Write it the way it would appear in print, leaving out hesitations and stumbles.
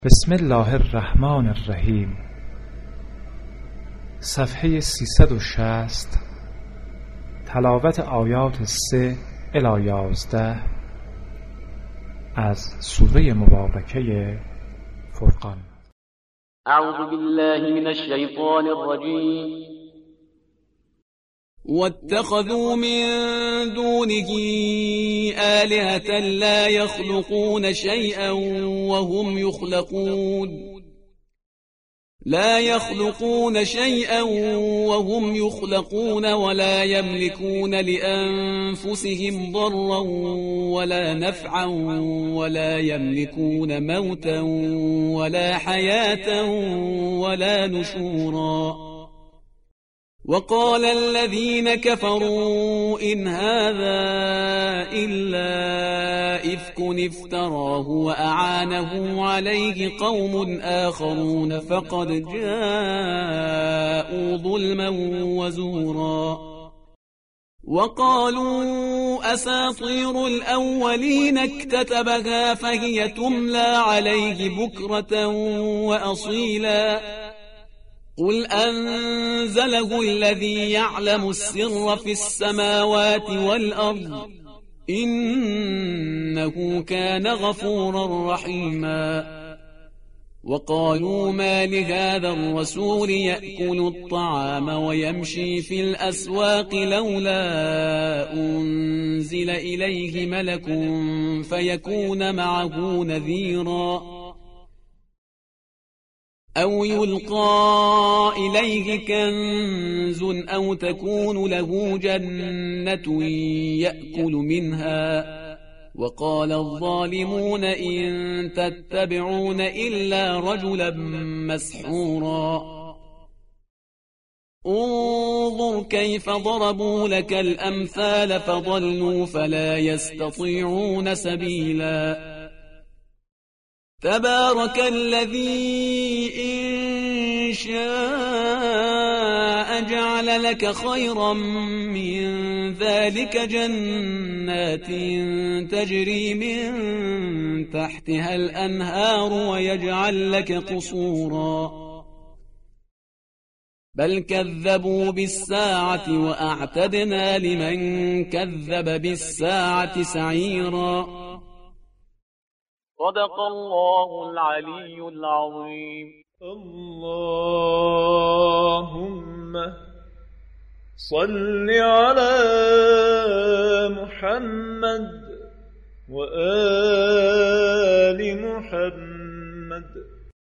بسم الله الرحمن الرحیم. صفحه 360. تلاوت آیات 3 الی 11 از سوره مبارکه فرقان. اعوذ بالله من الشیطان الرجیم. واتخذوا من دونه آلهة لا يخلقون شيئا وهم يخلقون ولا يملكون لأنفسهم ضرا ولا نفعا ولا يملكون موتا ولا حياة ولا نشورا. وقال الذين كفروا إن هذا إلا إفك افتراه وأعانه عليه قوم آخرون فقد جاءوا ظلما وزورا. وقالوا أساطير الأولين اكتتبها فهي تملى عليه بكرة وأصيلا. قل أنزله الذي يعلم السر في السماوات والأرض إنه كان غفورا رحيما. وقالوا ما لهذا الرسول يأكل الطعام ويمشي في الأسواق لولا أنزل إليه ملك فيكون معه نذيرا أو يلقى إليه كنز أو تكون له جنة يأكل منها. وقال الظالمون إن تتبعون إلا رجلا مسحورا. انظر كيف ضربوا لك الأمثال فضلوا فلا يستطيعون سبيلا. تبارك الذي إن شاء جعل لك خيرا من ذلك جنات تجري من تحتها الأنهار ويجعل لك قصورا. بل كذبوا بالساعة وأعتدنا لمن كذب بالساعة سعيرا. صدق الله العلي العظيم. اللهم صل على محمد وآل محمد.